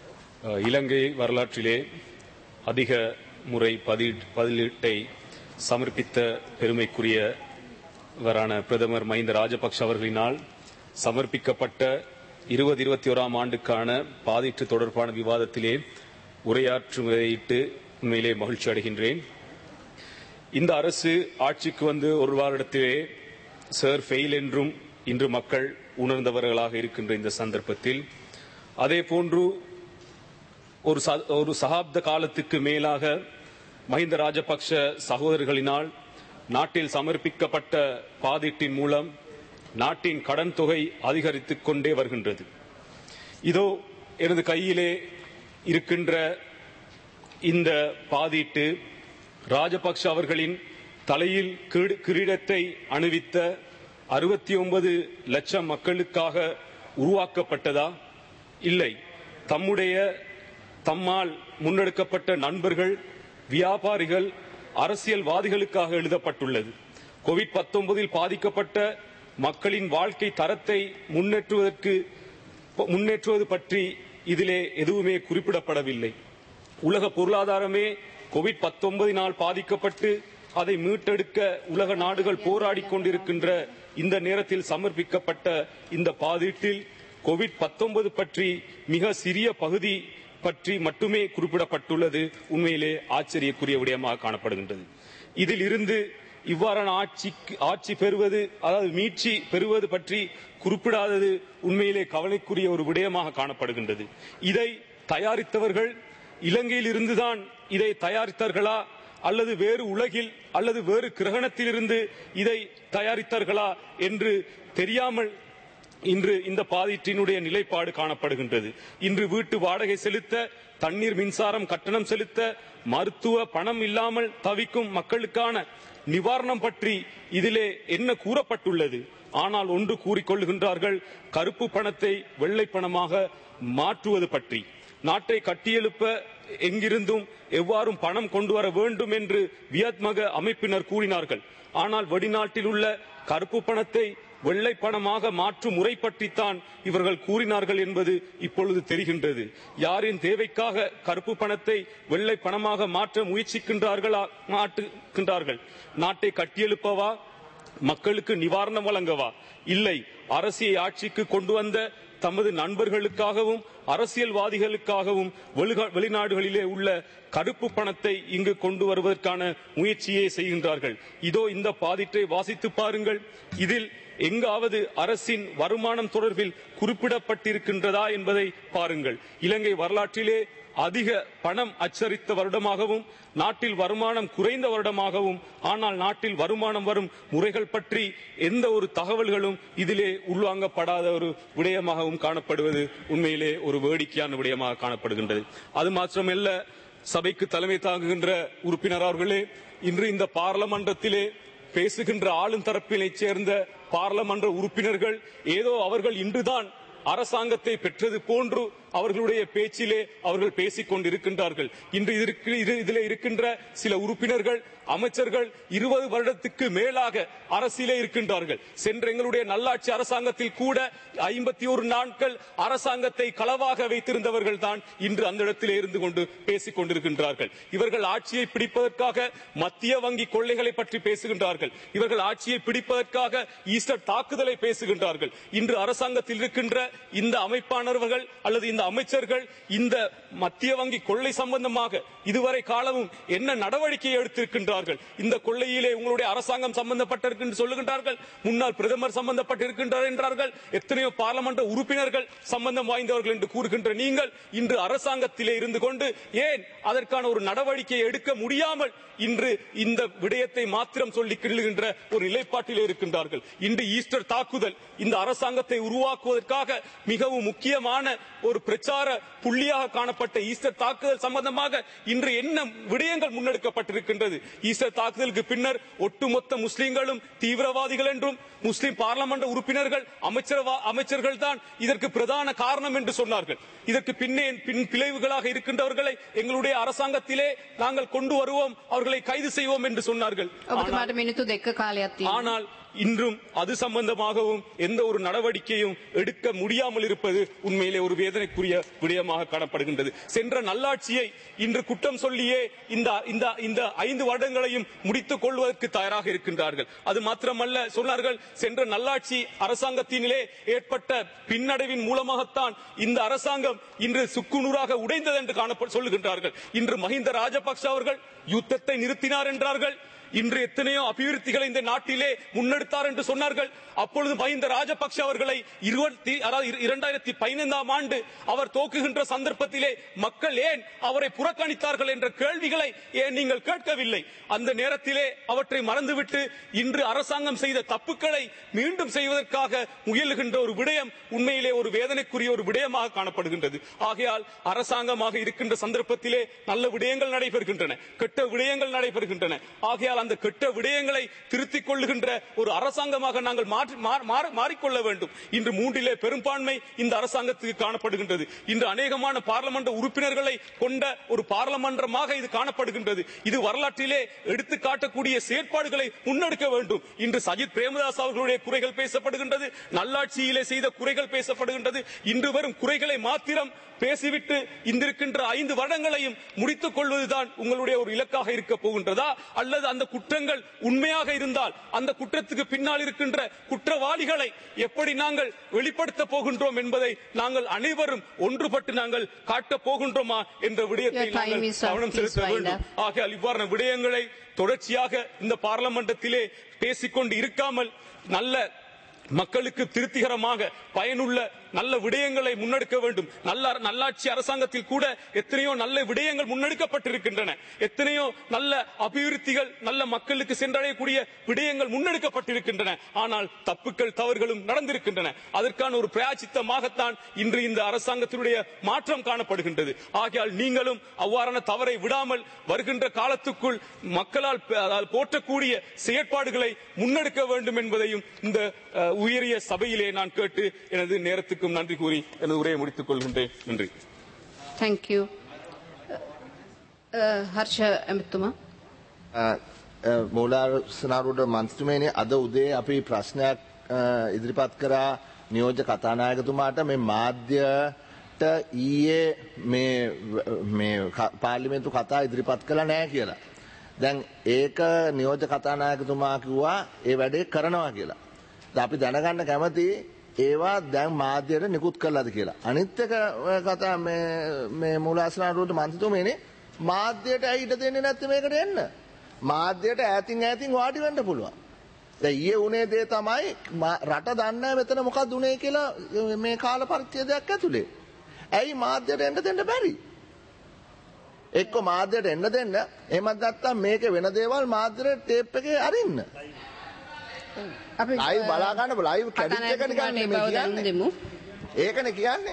இலங்கை வரலாற்றிலே அதிக முறை பதிலீட்டை சமர்ப்பித்த பெருமைக்குரியவரான பிரதமர் மஹிந்த ராஜபக்ஷ அவர்களினால் சமர்ப்பிக்கப்பட்ட இருபது இருபத்தி ஓராம் ஆண்டுக்கான பாதீட்டு தொடர்பான விவாதத்திலே உரையாற்றுவதையிட்டு உண்மையிலே மகிழ்ச்சி அடைகின்றேன். இந்த அரசு ஆட்சிக்கு வந்து ஒரு வாரத்திலே சார் ஃபெயில் என்றும் இன்று மக்கள் உணர்ந்தவர்களாக இருக்கின்ற இந்த சந்தர்ப்பத்தில் அதே போன்று ஒரு ஒரு சகாப்த காலத்துக்கு மேலாக மஹிந்த ராஜபக்ஷ சகோதரர்களினால் நாட்டில் சமர்ப்பிக்கப்பட்ட பாதீட்டின் மூலம் நாட்டின் கடன் தொகை அதிகரித்துக் கொண்டே வருகின்றது. இதோ எனது கையிலே இருக்கின்ற இந்த பாதீட்டு ராஜபக்ஷ அவர்களின் தலையில் கிரீடத்தை அணிவித்த அறுபத்தி ஒன்பது லட்சம் மக்களுக்காக உருவாக்கப்பட்டதா? இல்லை, தம்முடைய தம்மால் முன்னெடுக்கப்பட்ட நண்பர்கள், வியாபாரிகள், அரசியல்வாதிகளுக்காக எழுதப்பட்டுள்ளது. கோவிட் பத்தொன்பதில் பாதிக்கப்பட்ட மக்களின் வாழ்க்கை தரத்தை முன்னேற்றுவதற்கு முன்னேற்றுவது பற்றி இதிலே எதுவுமே குறிப்பிடப்படவில்லை. உலக பொருளாதாரமே கோவிட் பத்தொன்பதினால் பாதிக்கப்பட்டு அதை மீட்டெடுக்க உலக நாடுகள் போராடி கொண்டிருக்கின்ற இந்த நேரத்தில் சமர்ப்பிக்கப்பட்ட இந்த பாதீட்டில் கோவிட் பத்தொன்பது பற்றி மிக சிறிய பகுதி பற்றி மட்டுமே குறிப்பிடப்பட்டுள்ளது உண்மையிலே ஆச்சரியக்குரிய விடயமாக காணப்படுகின்றது. இதில் இருந்து இவ்வாறான ஆட்சி ஆட்சி பெறுவது, அதாவது மீட்சி பெறுவது பற்றி குறிப்பிடாதது உண்மையிலே கவலைக்குரிய ஒரு விடயமாக காணப்படுகின்றது. இதை தயாரித்தவர்கள் இலங்கையில் இருந்துதான் இதை தயாரித்தார்களா அல்லது வேறு உலகில் அல்லது வேறு கிரகணத்திலிருந்து இதை தயாரித்தார்களா என்று தெரியாமல் இன்று இந்த பாதீட்டினுடைய நிலைப்பாடு காணப்படுகின்றது. இன்று வீட்டு வாடகை செலுத்த, தண்ணீர் மின்சாரம் கட்டணம் செலுத்த, மருத்துவ பணம் இல்லாமல் தவிக்கும் மக்களுக்கான நிவாரணம் பற்றி இதிலே என்ன கூறப்பட்டுள்ளது? ஆனால் ஒன்று கூறிக்கொள்ளுகின்றார்கள், கருப்பு பணத்தை வெள்ளை பணமாக மாற்றுவது பற்றி. நாட்டை கட்டியெழுப்ப எங்கிருந்தும் எவ்வாறும் பணம் கொண்டு வர வேண்டும் என்று வியட்மக அமைப்பினர் கூறினார்கள். ஆனால் வெளிநாட்டில் உள்ள கருப்பு பணத்தை வெள்ளை பணமாக மாற்றும் முறை பற்றித்தான் இவர்கள் கூறினார்கள் என்பது இப்பொழுது தெரிகின்றது. யாரின் தேவைக்காக கருப்பு பணத்தை வெள்ளை பணமாக மாற்ற முயற்சிக்கின்றார்களா? மாற்றுகின்றார்கள். நாட்டை கட்டியெழுப்பவா? மக்களுக்கு நிவாரணம் வழங்கவா? இல்லை, அரசியை ஆட்சிக்கு கொண்டு வந்த தமது நண்பர்களுக்காகவும் அரசியல்வாதிகளுக்காகவும் வெளிநாடுகளிலே உள்ள கருப்பு பணத்தை இங்கு கொண்டு வருவதற்கான முயற்சியை செய்கின்றார்கள். இதோ இந்த பாதீட்டை வாசித்து பாருங்கள். இதில் எங்காவது அரசின் வருமானம் தொடர்பில் குறிப்பிடப்பட்டிருக்கின்றதா என்பதை பாருங்கள். இலங்கை வரலாற்றிலே அதிக பணம் அச்சரித்த வருடமாகவும் நாட்டில் வருமானம் குறைந்த வருடமாகவும், ஆனால் நாட்டில் வருமானம் வரும் முறைகள் பற்றி எந்த ஒரு தகவல்களும் இதிலே உள்வாங்கப்படாத ஒரு விடயமாகவும் காணப்படுவது உண்மையிலே ஒரு வேடிக்கையான விடயமாக காணப்படுகின்றது. அது மாத்திரமல்ல, சபைக்கு தலைமை தாங்குகின்ற உறுப்பினர் அவர்களே, இன்று இந்த பாராளுமன்றத்திலே பேசுகின்ற ஆளும் தரப்பினைச் சேர்ந்த பாராளுமன்ற உறுப்பினர்கள் ஏதோ அவர்கள் இன்றுதான் அரசாங்கத்தை பெற்றது போன்று அவர்களுடைய பேச்சிலே அவர்கள் பேசிக் கொண்டிருக்கின்றார்கள். இன்று இதில் இருக்கின்ற சில உறுப்பினர்கள், அமைச்சர்கள் இருபது வருடத்துக்கு மேலாக அரசியலே இருக்கின்றார்கள். சென்ற எங்களுடைய நல்லாட்சி அரசாங்கத்தில் கூட ஐம்பத்தி ஒரு நாட்கள் அரசாங்கத்தை களவாக வைத்திருந்தவர்கள் தான் இன்று அந்த இடத்திலே இருந்து கொண்டு பேசிக் கொண்டிருக்கின்றார்கள். இவர்கள் ஆட்சியை பிடிப்பதற்காக மத்திய வங்கி கொள்ளைகளை பற்றி பேசுகின்றார்கள். இவர்கள் ஆட்சியை பிடிப்பதற்காக ஈஸ்டர் தாக்குதலை பேசுகின்றார்கள். இன்று அரசாங்கத்தில் இருக்கின்ற இந்த அமைப்பானவர்கள் அல்லது இந்த அமைச்சர்கள் இந்த மத்திய வங்கி கொள்ளை சம்பந்தமாக இதுவரை காலமும் என்ன நடவடிக்கை எடுத்திருக்கின்றார்கள்? இந்த கொள்ளையிலே உங்களுடைய அரசாங்கம் சம்பந்தப்பட்டிருக்கு சொல்லுகின்றார்கள். முன்னாள் பிரதமர் சம்பந்தப்பட்டிருக்கின்றார் என்றார்கள். எத்தனையோ பாராளுமன்ற உறுப்பினர்கள் சம்பந்தம் வாய்ந்தவர்கள் என்று கூறுகின்ற நீங்கள் இன்று அரசாங்கத்திலே இருந்து கொண்டு ஏன் அதற்கான ஒரு நடவடிக்கையை எடுக்க முடியாமல் இன்று இந்த விடயத்தை மாத்திரம் சொல்லி கிள்ளுகின்ற ஒரு நிலைப்பாட்டிலே இருக்கின்றார்கள். இன்று ஈஸ்டர் தாக்குதல் இந்த அரசாங்கத்தை உருவாக்குவதற்காக மிகவும் முக்கியமான ஒரு பிரச்சார புள்ளியாக காணப்பட்ட ஈஸ்டர் தாக்குதல் சம்பந்தமாக இன்று என்ன விடயங்கள் முன்னெடுக்கப்பட்டிருக்கின்றது? ஈஸ்டர் தாக்குதலுக்கு பின்னர் ஒட்டுமொத்த முஸ்லிம்களும் தீவிரவாதிகள் என்றும் முஸ்லிம் பாராளுமன்ற உறுப்பினர்கள் அமைச்சர்கள் தான் இதற்கு பிரதான காரணம் என்று சொன்னார்கள். இதற்கு பின்னே பின் பிளவுகளாக இருக்கின்றவர்களை எங்களுடைய அரசாங்கத்திலே நாங்கள் கொண்டு வருவோம், அவர்களை கைது செய்வோம் என்று சொன்னார்கள். ஆனால் இன்றும் அது சம்பந்தமாகவும் எந்த ஒரு நடவடிக்கையும் எடுக்க முடியாமல் இருப்பது உண்மையிலே ஒரு வேதனைக்குரிய விடயமாக காணப்படுகின்றது. சென்ற நல்லாட்சியை இன்று குற்றம் சொல்லியே இந்த இந்த ஐந்து வருடங்களையும் முடித்துக் கொள்வதற்கு தயாராக இருக்கின்றார்கள். அது மாத்திரமல்ல, சொன்னார்கள் சென்ற நல்லாட்சி அரசாங்கத்தினிலே ஏற்பட்ட பின்னடைவின் மூலமாகத்தான் இந்த அரசாங்கம் இன்று சுக்குநூறாக உடைந்தது என்று காணப்பட சொல்லுகின்றார்கள். இன்று மஹிந்த ராஜபக்ஷ அவர்கள் யுத்தத்தை நிறுத்தினார் என்றார்கள். இன்று எத்தனையோ அபிவிருத்திகளை இந்த நாட்டிலே முன்னெடுத்தார் என்று சொன்னார்கள். அப்பொழுது மஹிந்த ராஜபக்ஷ அவர்களை இரண்டாயிரத்தி பதினைந்தாம் ஆண்டு அவர் தோக்குகின்ற சந்தர்ப்பத்திலே மக்கள் ஏன் அவரை புறக்கணித்தார்கள் என்ற கேள்விகளை ஏன் நீங்கள் கேட்கவில்லை? அந்த நேரத்திலே அவற்றை மறந்துவிட்டு இன்று அரசாங்கம் செய்த தப்புக்களை மீண்டும் செய்வதற்காக முயலுகின்ற ஒரு விடயம் உண்மையிலே ஒரு வேதனைக்குரிய ஒரு விடயமாக காணப்படுகின்றது. ஆகையால் அரசாங்கமாக இருக்கின்ற சந்தர்ப்பத்திலே நல்ல விடயங்கள் நடைபெறுகின்றன, கெட்ட விடயங்கள் நடைபெறுகின்றன. ஆகையால் அந்த கெட்ட விடயங்களை திருத்திக் கொள்ளுகின்ற ஒரு அரசாங்கமாக நாங்கள் மாறிக்கொள்ள வேண்டும். இன்று மூன்றிலே பெரும்பான்மை இந்த அரசாங்கத்துக்கு காணப்படுகின்றது. இன்று அநேகமான பாராளுமன்ற உறுப்பினர்களை கொண்ட ஒரு பாராளுமன்றமாக இது காணப்படுகின்றது. இது வரலாற்றிலே எடுத்து காட்டக்கூடிய செயற்பாடுகளை முன்னெடுக்க வேண்டும். இன்று சஜித் பிரேமதாஸ் அவர்களுடைய குறைகள் பேசப்படுகின்றது, நல்லாட்சியிலே செய்த குறைகள் பேசப்படுகின்றது. இன்று வரும் குறைகளை மாத்திரம் பேசிவிட்டு இந்திருக்கின்ற ஐந்து வருடங்களையும் முடித்துக் கொள்வதுதான் உங்களுடைய ஒரு இலக்காக இருக்க போகின்றதா? அல்லது அந்த குற்றங்கள் உண்மையாக இருந்தால் அந்த குற்றத்துக்கு பின்னால் இருக்கின்ற குற்றவாளிகளை எப்படி நாங்கள் வெளிப்படுத்த போகின்றோம் என்பதை நாங்கள் அனைவரும் ஒன்றுபட்டு நாங்கள் காட்டப் போகின்றோமா என்ற விடயத்தை நாங்கள் கவனம் செலுத்த வேண்டும். ஆகையால் இவ்வாறான விடயங்களை தொடர்ச்சியாக இந்த பாராளுமன்றத்திலே பேசிக்கொண்டு இருக்காமல் நல்ல மக்களுக்கு திருப்திகரமாக பயனுள்ள நல்ல விடயங்களை முன்னெடுக்க வேண்டும். நல்ல நல்லாட்சி அரசாங்கத்தில் கூட எத்தனையோ நல்ல விடயங்கள் முன்னெடுக்கப்பட்டிருக்கின்றன, எத்தனையோ நல்ல அபிவிருத்திகள் நல்ல மக்களுக்கு சென்றடையக்கூடிய விடயங்கள் முன்னெடுக்கப்பட்டிருக்கின்றன. ஆனால் தப்புக்கள் தவறுகளும் நடந்திருக்கின்றன. அதற்கான ஒரு பிரயாச்சித்தமாகத்தான் இன்று இந்த அரசாங்கத்தினுடைய மாற்றம் காணப்படுகின்றது. ஆகையால் நீங்களும் அவ்வாறான தவறை விடாமல் வருகின்ற காலத்துக்குள் மக்களால் போற்றக்கூடிய செயற்பாடுகளை முன்னெடுக்க வேண்டும் என்பதையும் இந்த உயரிய சபையிலே நான் கேட்டு எனது நேரத்துக்கும் நன்றி கூறி எனது உரையை முடித்துக் கொள்கின்றேன். நன்றி. Thank you. Harsha Amituma. මූලාසනාරුවට මන්ත්‍රීතුමනි, අද උදේ අපි ප්‍රශ්නයක් ඉදිරිපත් කරා නියෝජ්‍ය කතානායකතුමාට මේ මාධ්‍යට ඊයේ මේ මේ පාර්ලිමේන්තු කතා ඉදිරිපත් කළා නැහැ කියලා. දැන් ඒක නියෝජ්‍ය කතානායකතුමා කිව්වා ඒ වැඩේ කරනවා කියලා. අපි දැනගන්න කැමති ඒවා දැන් මාධ්‍යයට නිකුත් කළාද කියලා. අනිත් එක කතා මේ මේ මූලාසනාරුවට මන්ත්‍රීතුමනි, මාධ්‍යයට ඇයි ඉඩ දෙන්නේ නැත්තේ මේකට එන්න? මාධ්‍යයට ඈතින් ඈතින් වාඩි වෙන්න පුළුවන්. දැන් ඊයේ උනේ දේ තමයි රට දන්නේ මෙතන මොකක්ද උනේ කියලා මේ කාල පරිච්ඡේදයක් ඇතුලේ. ඇයි මාධ්‍යයට එන්න දෙන්න බැරි? එක්ක මාධ්‍යයට එන්න දෙන්න, එහෙමත් නැත්නම් මේකේ වෙන දේවල් මාධ්‍යයට ටේප් එකේ අරින්න. අපි ලයිව් බලා ගන්න බ ලයිව් කැඩිට් එක නිකන් නෙමෙයි කියන්නේ. ඒකනේ කියන්නේ.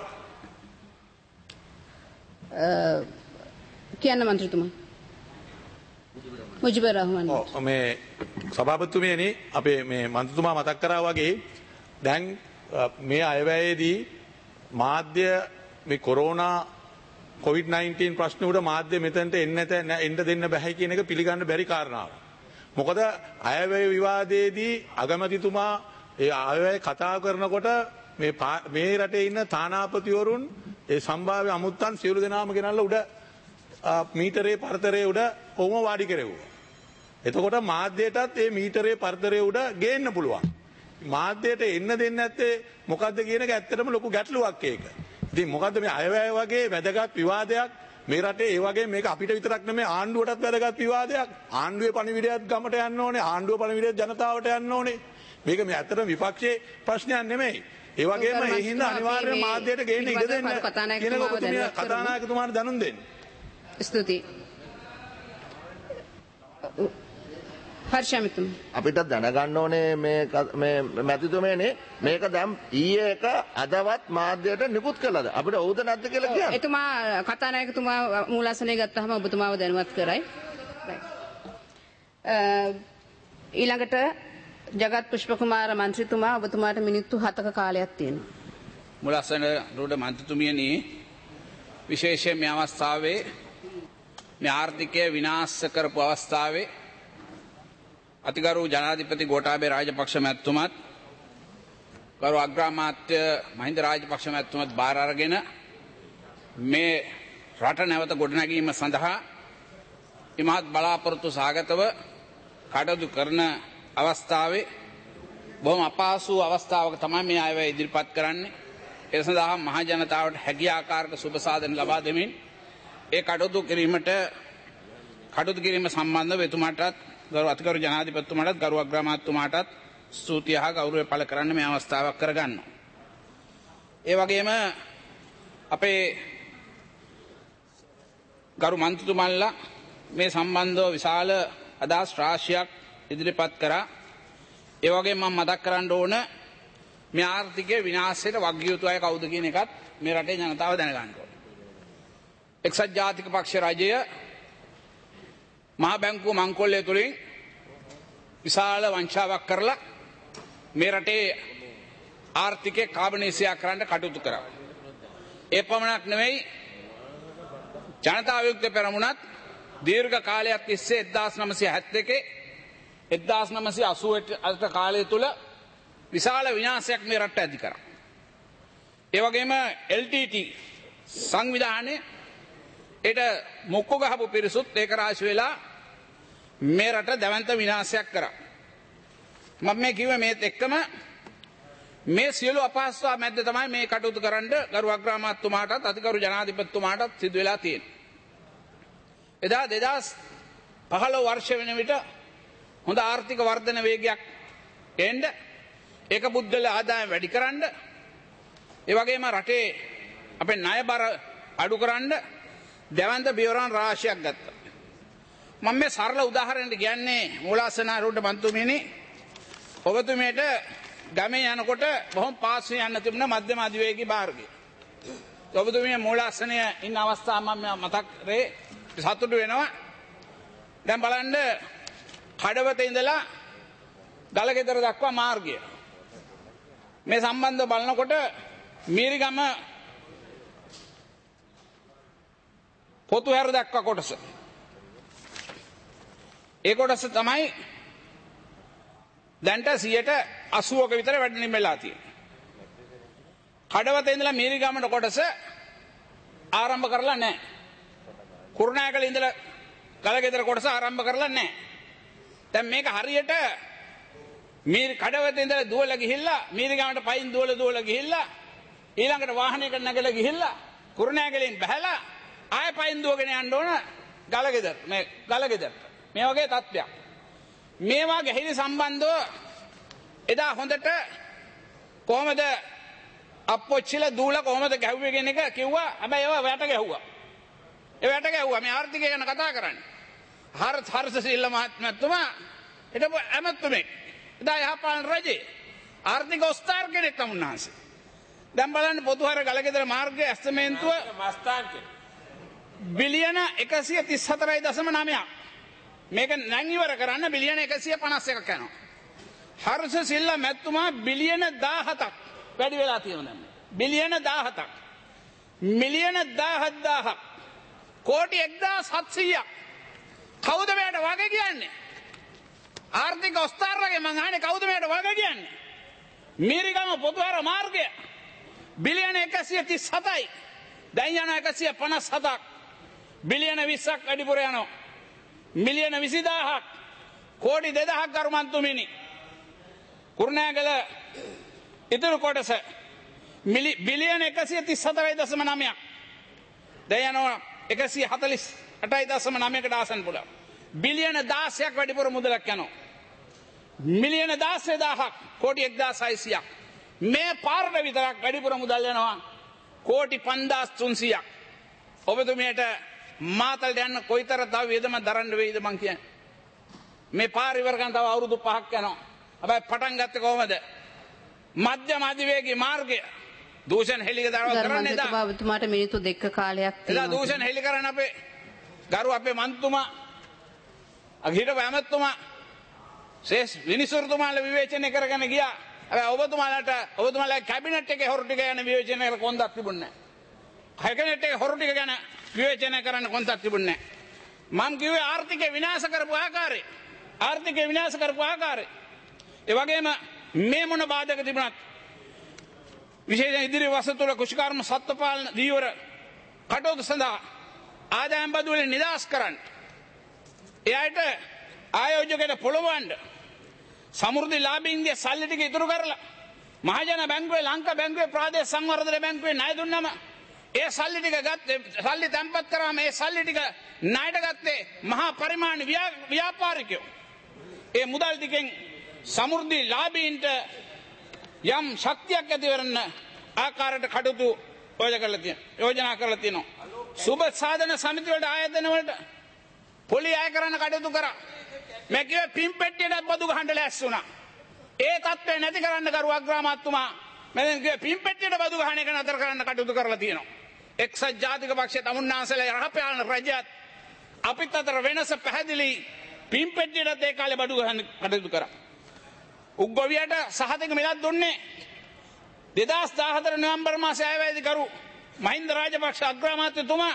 කියන්න මන්ත්‍රීතුමා. මුජිබුර් රහමාන්. මේ සභාපතිතුමියනි, අපේ මේ මන්ත්‍රීතුමා මතක් කරා වගේ දැන් මේ අයවැයේදී මාධ්‍ය මේ කොරෝනා කොවිඩ් නයින්ටීන් ප්‍රශ්න උඩ මාධ්‍ය මෙතනට එන්නට එන්න දෙන්න බැහැ කියන එක පිළිගන්න බැරි කාරණාවක්. මොකද අයවැය විවාදයේදී අගමැතිතුමා ඒ අයවැය කතා කරනකොට මේ මේ රටේ ඉන්න තානාපතිවරුන් ඒ සම්භාව්‍ය අමුත්තන් සියලු දෙනාම ගෙනල්ලා උඩ මීටරේ පරතරේ උඩ කොහොම වාඩි කෙරෙව්වා. එතකොට මාධ්‍යයටත් මේ මීටරේ පරතරේ උඩ ගේන්න පුළුවන්. මාධ්‍යයට එන්න දෙන්නේ නැත්තේ මොකද්ද කියන එක ඇත්තටම ලොකු ගැටලුවක් ඒක. ඉතින් මොකද්ද මේ අයවැය වගේ වැදගත් විවාදයක් මේ රටේ ඒ වගේ මේක අපිට විතරක් නෙමෙයි ආණ්ඩුවටත් වැදගත් විවාදයක්. ආණ්ඩුවේ පණිවිඩයත් ගමට යන්න ඕනේ. ආණ්ඩුවේ පණිවිඩයත් ජනතාවට යන්න ඕනේ. මේක මේ ඇත්තටම විපක්ෂයේ ප්‍රශ්නයක් නෙමෙයි. ඒ වගේම ඒ හින්දා අනිවාර්යයෙන් මාධ්‍යයට ගේන්න ඉඩ දෙන්න කියන එක ඔබතුමිය කතානායකතුමාට දැනුම් දෙන්න. ස්තුතියි. හර්ෂමිතුම. අපිට දැනගන්න ඕනේ මේ මේ මැතිතුමනේ මේක දැන් ඊයේ එක අදවත් මාධ්‍යයට නිකුත් කළාද? අපිට ඕද නැද්ද කියලා කියන්න. එතුමා කතානායකතුමා මූලාසනය ගත්තාම ඔබතුමාව දැනුවත් කරයි. ඊළඟට ජගත් පුෂ්පකුමාර මන්ත්‍රීතුමා ඔබතුමාට මිනිත්තු හතක කාලයක් තියෙනවා. මුලාසන රුඩ මන්ත්‍රීතුමියනි විශේෂයෙන් මේ අවස්ථාවේ මේ ආර්ථිකය විනාශ කරපු අවස්ථාවේ අතිගරු ජනාධිපති ගෝඨාභය රාජපක්ෂ මැතිතුමත් ගරු අග්‍රාමාත්‍ය මහින්ද රාජපක්ෂ මැතිතුමත් බාර අරගෙන මේ රට නැවත ගොඩනැගීම සඳහා ඉමහත් බලාපොරොත්තු සාගතව කටයුතු කරන අවස්ථාවේ බොහොම අපහසු අවස්ථාවක තමයි මේ අයව ඉදිරිපත් කරන්නේ. ඒ සඳහා මහ ජනතාවට හැකි ආකාරක සුබ සාධන ලබා දෙමින් ඒ කටයුතු කිරීමට කටයුතු කිරීම සම්බන්ධව එතුමාටත් ගරු අතිගරු ජනාධිපතිතුමාටත් ගරු අග්‍රාමාත්‍යතුමාටත් ස්තුතිය හා ගෞරවය පළ කරන්න මේ අවස්ථාවක් කරගන්නවා. ඒ වගේම අපේ ගරු මන්ත්‍රීතුමන්ලා මේ සම්බන්ධව විශාල අදහස් රාශියක් ඉදිරිපත් කරා. ඒ වගේම මම මතක් කරන්න ඕන මේ ආර්ථිකයේ විනාශයට වගකිය යුතු අය කවුද කියන එකත් මේ රටේ ජනතාව දැනගන්න ඕන. එක්සත් ජාතික පක්ෂ රජය මහා බැංකුව මංකොල්ලය තුලින් විශාල වංචාවක් කරලා මේ රටේ ආර්ථිකය කාබනීසියා කරන්න කටයුතු කරා. ඒ පමණක් නෙවෙයි ජනතා විමුක්ති පෙරමුණත් දීර්ඝ කාලයක් තිස්සේ එක්දාස් නවසිය හැත්තෑ එක්දාස් නවසිය අසූ අට කාලය තුල විශාල විනාශයක් මේ රටට ඇති කරා. ඒ වගේම එල් ටී ටී සංවිධානයේ ඒට මොක්කු ගහපු පිරිසුත් ඒක රාශි වෙලා මේ රට දැවැන්ත විනාශයක් කරා. මම මේ කිව්වේ මේත් එක්කම මේ සියලු අපහසුතා මැද්ද තමයි මේ කටයුතු කරන්න ගරු අග්‍රාමාත්‍යතුමාටත් අතිගරු ජනාධිපතිතුමාටත් සිදු වෙලා තියෙන්නේ. එදා දෙදාස් පහළොව වර්ෂ වෙන විට හොඳ ආර්ථික වර්ධන වේගයක් එන්න ඒක පුද්ගල ආදායම් වැඩි කරන්න ඒ වගේම රටේ අපේ ණය බර අඩු කරන්න දැවැන්ත පියවරන් රාශියක් ගත්තා. මම මේ සරල උදාහරණයක් කියන්නේ මූලාසන රුඩ මන්තුමිනි ඔබතුමියට ගමේ යනකොට බොහොම පාස්වෙන් යන්න තිබුණ මධ්‍යම අධිවේගී මාර්ගය. ඔබතුමිය මූලාසනය ඉන්න අවස්ථාව මම මතක් කරේ සතුටු වෙනවා. දැන් බලන්න කඩවතේ ඉඳලා ගලගෙදර දක්වා මාර්ගය. මේ සම්බන්ධව බලනකොට මීරිගම පොතුහැර දක්වා කොටස. ඒ කොටස තමයි දැන්ට සියයට අසූවක විතර වැඩිම වෙලා තියෙන්නේ. කඩවතේ ඉඳලා මීරිගමට කොටස ආරම්භ කරලා නැහැ. කුරුණෑගල ඉඳලා ගලගෙදර කොටස ආරම්භ කරලා නැහැ. දැන් මේක හරියට මීරි කඩවතේ ඉඳලා දුවලා ගිහිල්ලා මීරිගමට පයින් දුවලා දුවලා ගිහිල්ලා ඊළඟට වාහනයකට නැගලා ගිහිල්ලා කුරුණෑගලෙන් බහැලා ආය පයින් දුවගෙන යන්න ඕන ගලගෙදර මේ ගලගෙදර මේ වගේ තත්ත්වයක්. මේවා ගැහිලි සම්බන්ධව එදා හොඳට කොහමද අප්පොච්චිල දූලා කොහමද ගැහුවේ කියන එක කිව්වා. හැබැයි ඒවා වැට ගැහුවා. ඒ වැට ගැහුවා මේ ආර්ථිකය ගැන කතා කරන්නේ. හර්ෂ හර්ෂ සිල්ල මහත්මතුමා හිටපු ඇමතුමෙක්. එදා යහපාලන රජේ ආර්ථික ඔස්තාර් කෙනෙක් තමුන්නාන්සේ. දැන් බලන්න පොතුහැර ගලගෙදර මාර්ගයේ ඇස්තමේන්තුව බිලියන එකසිය තිස් හතරයි දශම නවයක්. මේක නැන් ඉවර කරන්න බිලියන එකසිය පනස් එකක් යනවා. හර්ෂ සිල්ල මැතිතුමා බිලියන දාහතක් වැඩි වෙලා තියෙනවා දැන්. බිලියන දාහතක්. මිලියන දාහදාහක්. කෝටි එක්දාස් හත්සීයක්. කවුද මේකට වගේ කියන්නේ? ආර්ථික ඔස්තාරගේ මං අහන්නේ කවුද මේකට වගේ කියන්නේ? මීරිගම පොතුහාර මාර්ගය බිලියන එකසිය තිස් හතයි. දැන් යන එකසිය පනස් හතක්. බිලියන විස්සක් වැඩිපුර යනවා. මිලියන විසිදාහක්. කෝටි දෙදහක් ගරුමන්තුමිනි. කුරුණෑගල ඉතුරු කොටස බිලියන එකසිය තිස් හතරයි දශම නවයක්. දැන් යනවා එකසිය හතලිස් අටයි දශම නවයකට ආසන්න පුළුවන්. බිලියන දාසයක් වැඩිපුර මුදලක් යනවා. මිලියන දාසය දාහක් කෝටි එක්දාස් හයසියක්. මේ පාරට විතරක් වැඩිපුර මුදල් යනවා කෝටි පන්දාස් තුන්සියක්. ඔබතුමියට මාතලට යන්න කොයිතර තව වියදම දරන්න වෙයිද මං කියන්නේ. මේ පාර ඉවර කරන් තව අවුරුදු පහක් යනවා. හැබැයි පටන් ගත්තේ කොහමද? මධ්‍යම අධිවේගී මාර්ගය දූෂණ හෙලික දරව කරන්නේ දා. ඔබතුමාට මිනිත්තු දෙක කාලයක් තියෙනවා. එදා දූෂණ හෙලි කරන අපේ ගරු අපේ මන්තුමා අගිහිට වැමතුමා ශේෂ් විනිසුරුතුමාලා විවේචනය කරගෙන ගියා. හැබැයි ඔබතුමාලට ඔබතුමාලා කැබිනට් එකේ හොරු ටික ගැන විවේචනය කරලා කොන්දක් තිබුණේ නැහැ. කැබිනට් එකේ හොරු ටික ගැන විවේචනය කරන්න කොන්දක් තිබුණේ නැහැ. මම කිව්වේ ආර්ථිකය විනාශ කරපු ආකාරය. ආර්ථිකය විනාශ කරපු ආකාරය. ඒ වගේම මේ මොන බාධක තිබුණත් විශේෂයෙන් ඉදිරි වස තුළ කුෂිකාර්ම සත්ත්ව පාලන දීවර කටයුතු සඳහා ආදායම් බදු වලින් නිදහස් කරන්න. එයාට ආයෝජකයට පොළවන්න සමෘද්ධි ලාභීන්ගේ සල්ලි ටික ඉතුරු කරලා මහජන බැංකුවේ ලංකා බැංකුවේ ප්‍රාදේශ සංවර්ධන බැංකුවේ ණය දුන්නම ඒ සල්ලි ටික ගත්තේ සල්ලි තැන්පත් කරාම ඒ සල්ලි ටික ණයට ගත්තේ මහා පරිමාණ ව්‍යාපාරිකයෝ. ඒ මුදල් ටිකෙන් සමෘද්ධි ලාභීන්ට යම් ශක්තියක් ඇති කරන ආකාරයට කටයුතු යෝජනා කරලා තියෙනවා. සුබ සාධන සමිති වලට ආයතන වලට පොලි අය කරන්න කටයුතු කරා. මේ කිව්වේ පින් පෙට්ටියට බදු ගහන්න ලෑස්ති වුණා. ඒ තත්ත්වය නැති කරන්න කරු අග්‍රාමාත්තුමා මම කිව්වේ පින් පෙට්ටියට බදු ගහන එක නතර කරන්න කටයුතු කරලා තියෙනවා. එක්සත් ජාතික පක්ෂයේ තමුන්නාන්සලා රහපාලන රජයත් අපිත් අතර වෙනස පැහැදිලි. පින් පෙට්ටියට ඒ කාලේ බදු ගහන්න කටයුතු කරා. උග්ගොවියට සහතික මිලක් දුන්නේ දෙදහස් දාහතර නොවැම්බර් මාසයේ අයවැයදී කරු මහින්ද රාජපක්ෂ අග්‍රාමාත්‍යතුමා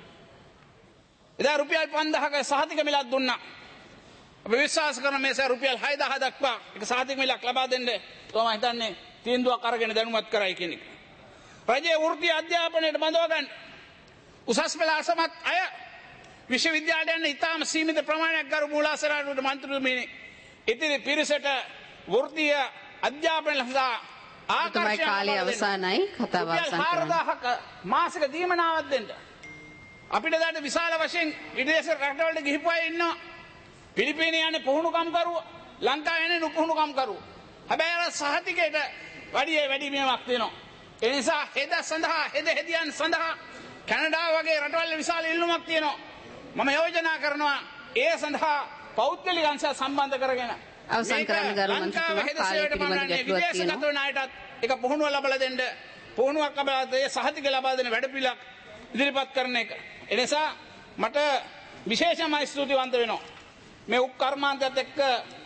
එදා රුපියල් පන්දාහක සහතික මිලක් දුන්නා. අපි විශ්වාස කරන මේස රුපියල් හයදාහ දක්වා එක සහතික මිලක් ලබා දෙන්න තෝම හිතන්නේ තීන්දුවක් අරගෙන දැනුමත් කරයි කියන එක. රජයේ වෘත්තීය අධ්‍යාපනයට බඳව ගන්න උසස් පෙළ අසමත් අය විශ්වවිද්‍යාලයට යන ඉතාම සීමිත ප්‍රමාණයක් කරු මූලාසරාට මන්ත්‍රීතුමනි ඉතිරි පිරිසට වෘත්තීය අධ්‍යාපන ලබා ආකර්ෂණ කාලය අවසానයි කතාව අවසන් කරන්න. මාසික දීමනාවක් දෙන්න. අපිට දැන් විශාල වශයෙන් විදේශ රටවලට ගිහිපු අය ඉන්නවා. පිලිපීනයේ යන්නේ පුහුණුකම් කරුවා. ලංකාවේ යන්නේ නුපුහුණුකම් කරුවා. හැබැයි අර සහතිකයට වැඩි වැඩි මේවක් තියෙනවා. ඒ නිසා හෙද සඳහා හෙද හෙදියන් සඳහා කැනඩාව වගේ රටවල් විශාල ඉල්ලුමක් තියෙනවා. මම යෝජනා කරනවා ඒ සඳහා පෞද්ගලික අංශ සම්බන්ධ කරගෙන අවසන් කරන්න ගරු මන්ත්‍රීතුමා කාලය පිළිබඳ ගැටලුවක් තියෙනවා. ඒක පුහුණුව ලබා දෙන්න පුහුණුවක් ලබා දෙන්න සහතික ලබා දෙන්න වැඩපිළිවෙලක් ඉදිරිපත් කරන එක. ඒ නිසා මට විශේෂම ස්තුතිවන්ත වෙනවා. මේ උපකර්මාන්තයත් එක්ක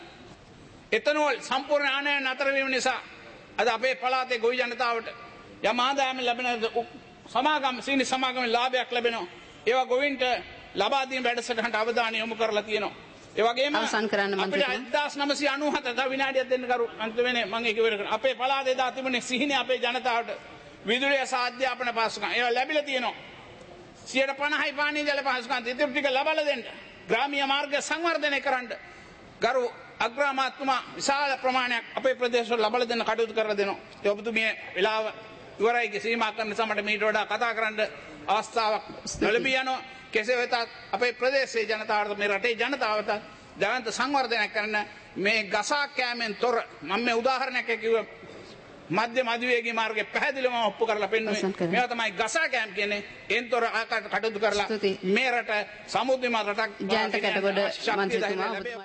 එතනෝල් සම්පූර්ණ ආනයන අතර වීම නිසා අද අපේ පළාතේ ගොවි ජනතාවට යම් ආදායම ලැබෙන සමාගම් සීනි සමාගමේ ලාභයක් ලැබෙනවා. ඒවා ගොවින්ට ලබා දීම වැඩසටහනට අවධානය යොමු කරලා තියෙනවා. ඒ වගේම අවසන් කරන්න මන්ත්‍රීතුමා අපිට එක්දාස් නවසිය අනූහත තව විනාඩියක් දෙන්න කරු අන්තිමනේ මම ඒක ඉවර කරනවා. අපේ පළාතේ දා තිබුණේ සිහිනේ අපේ ජනතාවට විදුලිය සහ අධ්‍යාපන පහසුකම් ඒවා ලැබිලා තියෙනවා. සියයට පනහයි පානීය ජල පහසුකම් ඉතිරි ටික ලබා දෙන්න. ග්‍රාමීය මාර්ග සංවර්ධනය කරන්න ගරු අග්‍රාමාත්තුමා විශාල ප්‍රමාණයක් අපේ ප්‍රදේශවල ලබා දෙන්න කටයුතු කරලා දෙනවා. ඒ ඔබතුමිය වෙලාව ඉවරයි සීමා කරන නිසා මට මීට වඩා කතා කරන්න අවස්ථාවක් ලැබී යනවා. කෙසේ වෙතත් අපේ ප්‍රදේශයේ ජනතාවට මේ රටේ ජනතාවට දැවන්ත සංවර්ධනය කරන මේ ගසා කෑමෙන් තොර මම මේ උදාහරණයක් කිව්වා මධ්‍යම අධිවේගී මාර්ගයේ පැහැදිලිවම ඔප්පු කරලා පෙන්වන්නේ මේවා තමයි ගසා කෑම කියන්නේ එන් තොර ආකාරයට කටයුතු කරලා මේ රට සමුද්‍රමය රටක් ජයන්ත කැටගොඩ මන්ත්‍රීතුමා